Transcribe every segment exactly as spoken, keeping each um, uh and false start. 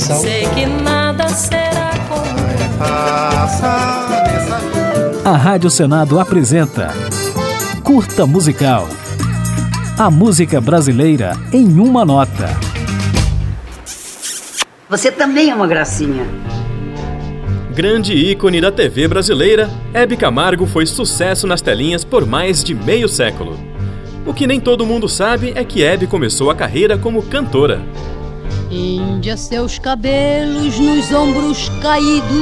coração. Sei que nada será como passa nessa vida. A Rádio Senado apresenta Curta Musical. A música brasileira em uma nota. Você também é uma gracinha. Grande ícone da T V brasileira, Hebe Camargo foi sucesso nas telinhas por mais de meio século. O que nem todo mundo sabe é que Hebe começou a carreira como cantora. Índia, seus cabelos nos ombros caídos,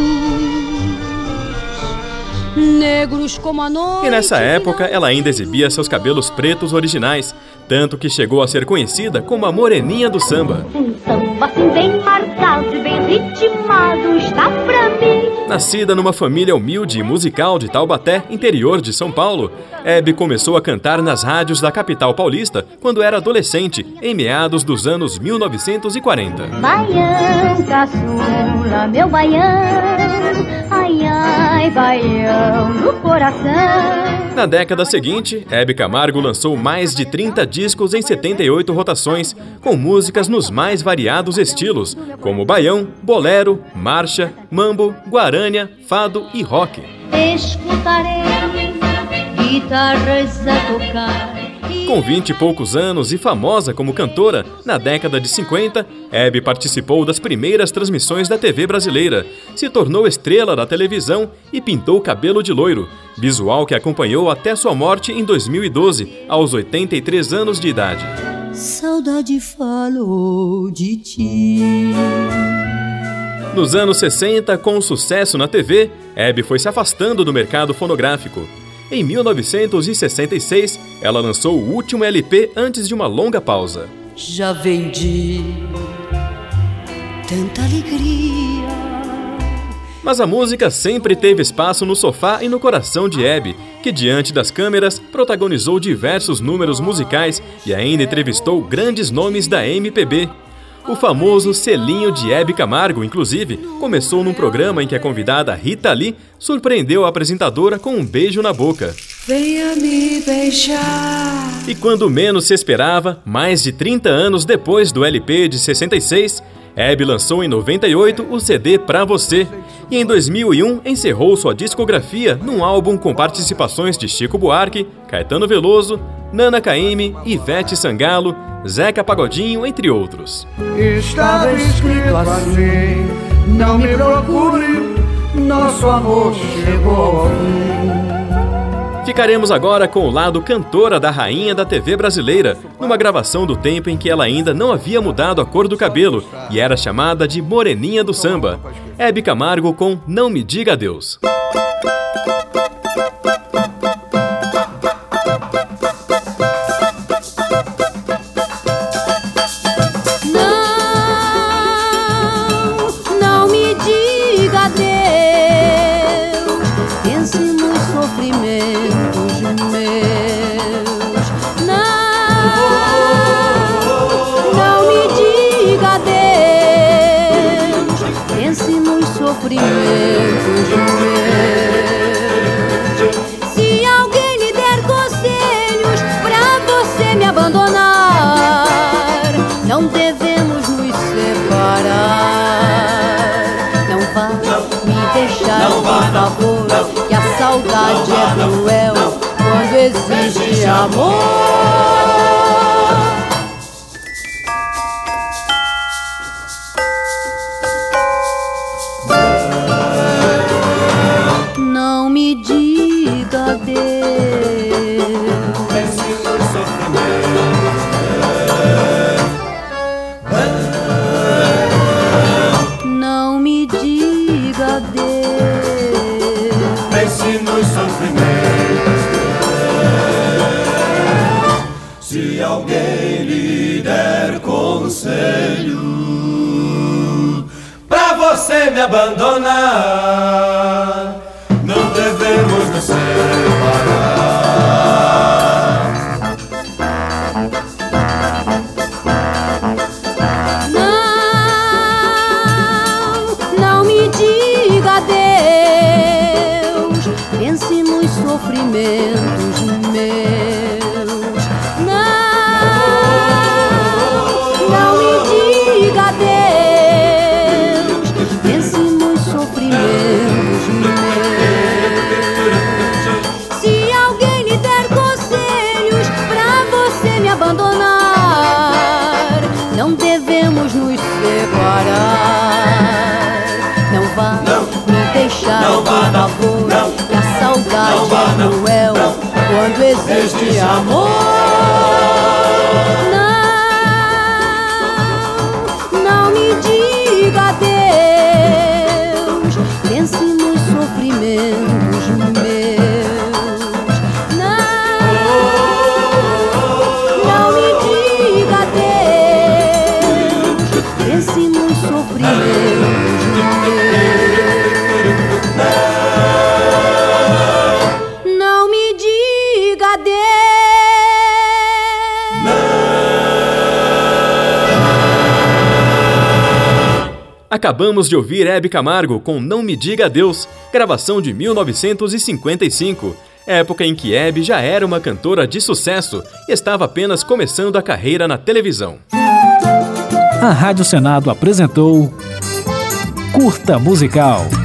negros como a noite. E nessa época ela ainda exibia seus cabelos pretos originais, tanto que chegou a ser conhecida como a Moreninha do Samba. Um samba assim bem marcado e bem ritmado está pra mim. Nascida numa família humilde e musical de Taubaté, interior de São Paulo, Hebe começou a cantar nas rádios da capital paulista quando era adolescente, em meados dos anos mil novecentos e quarenta. Baião, caçula, meu baião, ai, ai, baião no coração. Na década seguinte, Hebe Camargo lançou mais de trinta discos em setenta e oito rotações, com músicas nos mais variados estilos, como baião, bolero, marcha, mambo, guarânia, fado e rock. Escutarei guitarras a tocar. Com vinte e poucos anos e famosa como cantora, na década de cinquenta, Hebe participou das primeiras transmissões da T V brasileira, se tornou estrela da televisão e pintou o cabelo de loiro, visual que acompanhou até sua morte em dois mil e doze, aos oitenta e três anos de idade. Saudade falou de ti. Nos anos sessenta, com o sucesso na T V, Hebe foi se afastando do mercado fonográfico. Em mil novecentos e sessenta e seis, ela lançou o último L P antes de uma longa pausa. Já vendi tanta alegria. Mas a música sempre teve espaço no sofá e no coração de Hebe, que diante das câmeras protagonizou diversos números musicais e ainda entrevistou grandes nomes da M P B. O famoso selinho de Hebe Camargo, inclusive, começou num programa em que a convidada Rita Lee surpreendeu a apresentadora com um beijo na boca. Venha me beijar. E quando menos se esperava, mais de trinta anos depois do L P de sessenta e seis, Hebe lançou em noventa e oito o C D Pra Você e em dois mil e um encerrou sua discografia num álbum com participações de Chico Buarque, Caetano Veloso, Nana Caymmi, Ivete Sangalo, Zeca Pagodinho, entre outros. Estava escrito assim: não me procure, nosso amor chegou ao fim. Ficaremos agora com o lado cantora da rainha da T V brasileira, numa gravação do tempo em que ela ainda não havia mudado a cor do cabelo e era chamada de Moreninha do Samba. Hebe Camargo com Não Me Diga Adeus. Se alguém lhe der conselhos pra você me abandonar, não devemos nos separar. Não vá me deixar, por favor, que a saudade é cruel quando existe amor. Não me diga adeus. Pense no sofrimento. Não me diga adeus. Pense no sofrimento. Se alguém lhe der conselho pra você me abandonar, não devemos nos separar. Não, não me diga adeus. Pense nos sofrimentos meus. Não, não me diga adeus. parar. Não vá Não. me deixar, Não por vá, não. favor, Não. que a saudade Não vá, é não. cruel Não. quando existe Existe amor. Não, não me diga adeus, pense nos sofrimentos meus. Não, não me diga adeus, pense nos sofrimentos meus. Não me diga adeus. Acabamos de ouvir Hebe Camargo com Não Me Diga Adeus, gravação de mil novecentos e cinquenta e cinco, época em que Hebe já era uma cantora de sucesso e estava apenas começando a carreira na televisão. A Rádio Senado apresentou Curta Musical.